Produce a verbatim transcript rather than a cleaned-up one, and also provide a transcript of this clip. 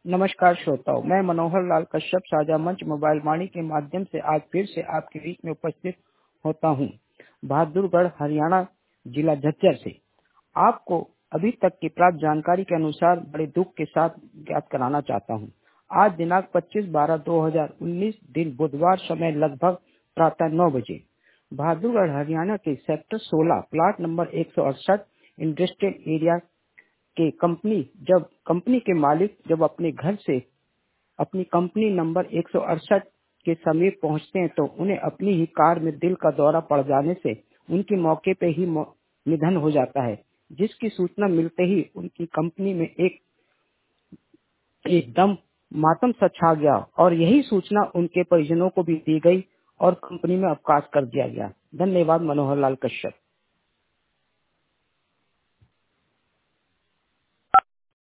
नमस्कार श्रोताओं, मैं मनोहर लाल कश्यप साझा मंच मोबाइल वाणी के माध्यम से आज फिर से आपके बीच में उपस्थित होता हूं। बहादुरगढ़ हरियाणा जिला झज्जर से आपको अभी तक की प्राप्त जानकारी के अनुसार बड़े दुख के साथ ज्ञात कराना चाहता हूं। आज दिनांक पच्चीस बारह दो हजार उन्नीस दिन बुधवार समय लगभग प्रातः नौ बजे बहादुरगढ़ हरियाणा के सेक्टर सोलह प्लाट नंबर एक सौ अड़सठ इंडस्ट्रियल एरिया के कंपनी जब कंपनी के मालिक जब अपने घर से अपनी कंपनी नंबर एक सौ अड़सठ के समीप पहुंचते हैं तो उन्हें अपनी ही कार में दिल का दौरा पड़ जाने से उनकी मौके पे ही निधन हो जाता है, जिसकी सूचना मिलते ही उनकी कंपनी में एक एकदम मातम सा छा गया और यही सूचना उनके परिजनों को भी दी गई और कंपनी में अवकाश कर दिया गया। धन्यवाद। मनोहर लाल कश्यप।